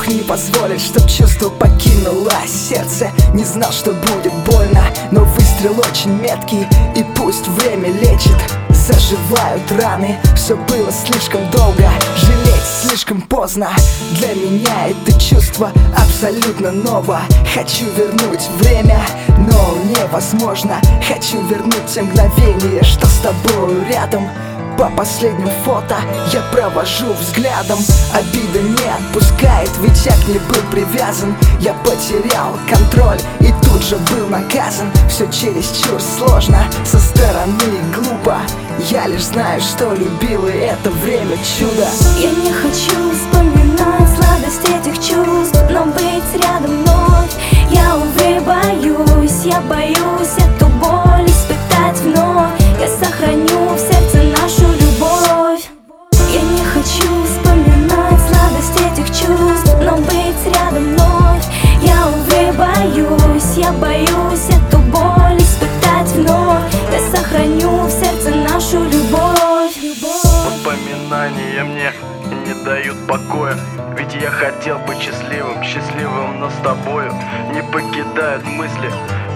Бог не позволит, чтоб чувство покинуло сердце. Не знал, что будет больно, но выстрел очень меткий, и пусть время лечит. Заживают раны, все было слишком долго, жалеть слишком поздно. Для меня это чувство абсолютно ново. Хочу вернуть время, но невозможно. Хочу вернуть те мгновения, что с тобою рядом. По последним фото я провожу взглядом. Обида не отпускает, ведь я к ней был привязан. Я потерял контроль и тут же был наказан. Все чересчур сложно, со стороны глупо. Я лишь знаю, что любил, и это время чудо. Я не хочу вспоминать сладость этих чувств, но быть рядом вновь я, увы, боюсь. Я боюсь эту боль испытать вновь. Я сохраню в сердце нашу любовь. Я не хочу вспоминать сладость этих чувств, но быть рядом вновь я, увы, боюсь. Я боюсь эту боль испытать вновь. Я сохраню в сердце нашу любовь. Воспоминания мне не дают покоя, ведь я хотел быть счастливым, счастливым, но с тобою не покидают мысли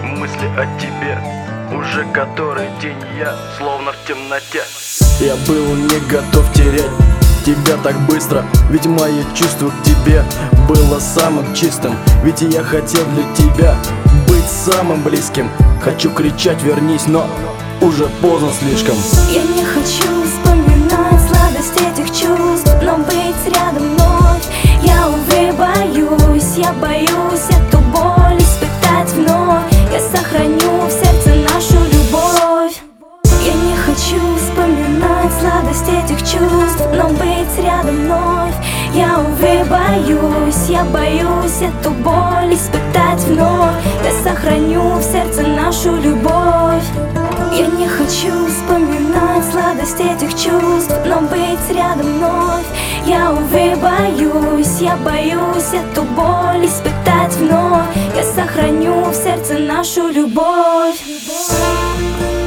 о тебе. Уже который день я словно в темноте. Я был не готов терять тебя так быстро, ведь мое чувство к тебе было самым чистым. Ведь я хотел для тебя быть самым близким. Хочу кричать вернись, но уже поздно слишком. Я не хочу вспоминать сладость этих чувств, но быть рядом вновь я, увы, боюсь. Я боюсь эту боль испытать вновь. Я сохраню в сердце нашу любовь. Я не хочу вспоминать сладость этих чувств, но быть рядом вновь я, увы, боюсь. Я боюсь эту боль испытать вновь. Я сохраню в сердце нашу любовь. Я не хочу вспоминать сладость этих чувств, но быть рядом вновь я, увы, боюсь. Я боюсь эту боль испытать вновь. Я сохраню в сердце нашу любовь.